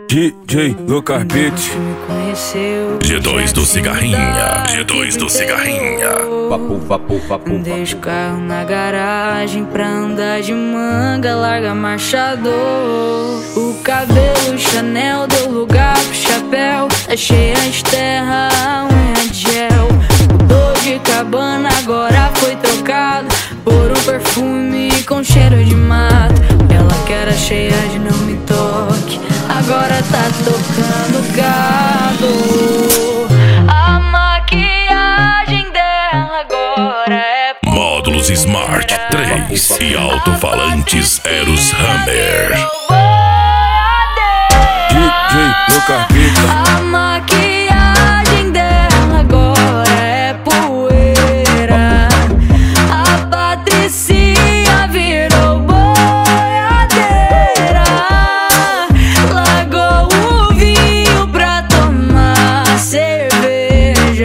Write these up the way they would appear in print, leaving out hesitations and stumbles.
DJ no carpete. G2 do Cigarrinha, G2 do Cigarrinha. Papo. Deixa o carro na garagem pra andar de manga, larga marchador. O cabelo Chanel deu lugar pro chapéu, tá cheia de terra, a unha de gel. O Dolce Gabbana agora foi trocado por um perfume com cheiro de mato. Ela que era cheia de não me toque, agora tá tocando gado. A maquiagem dela agora é Módulos Smart 3 e alto-falantes Eros Hammer. DJ no carpete. A maquiagem dela agora é poeira. A Patricinha virou boiadeira. Largou o vinho pra tomar cerveja.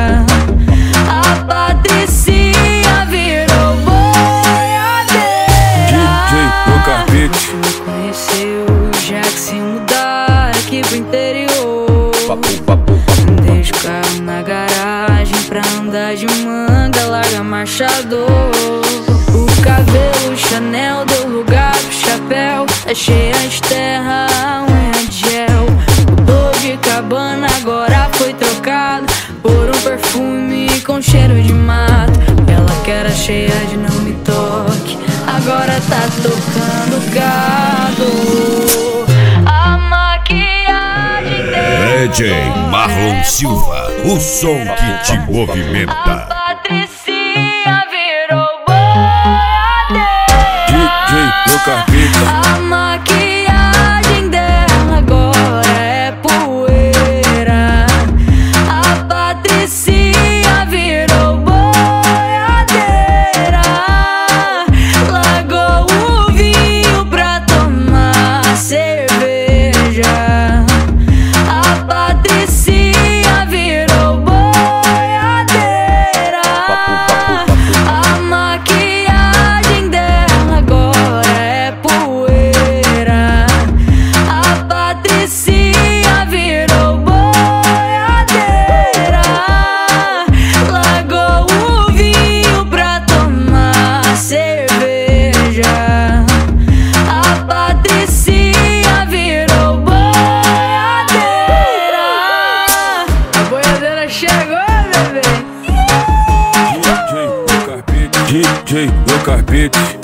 A Patricinha virou boiadeira. DJ no carpete. Me conheceu já que se mudar aqui pro interior. Deixa o carro na garagem pra andar de manga, larga marchador. O cabelo Chanel deu lugar pro chapéu, tá cheia de terra, a unha de gel. O Dolce Gabbana agora foi trocado por um perfume com cheiro de mato. Ela que era cheia de não me toque, agora tá tocando gado. A maquiagem dela DJ Marlon Silva, o som que te A movimenta. Patricinha virou boiadeira. DJ no carpete. A maquiagem dela agora é poeira. A Patricinha virou boiadeira. Largou o vinho pra tomar cerveja. A Patricinha virou boiadeira. A maquiagem dela agora é poeira. A Patricinha virou boiadeira. Largou o vinho pra tomar cerveja. A Patricinha virou boiadeira. A boiadeira chegou, bebê. DJ no carpete. DJ no carpete.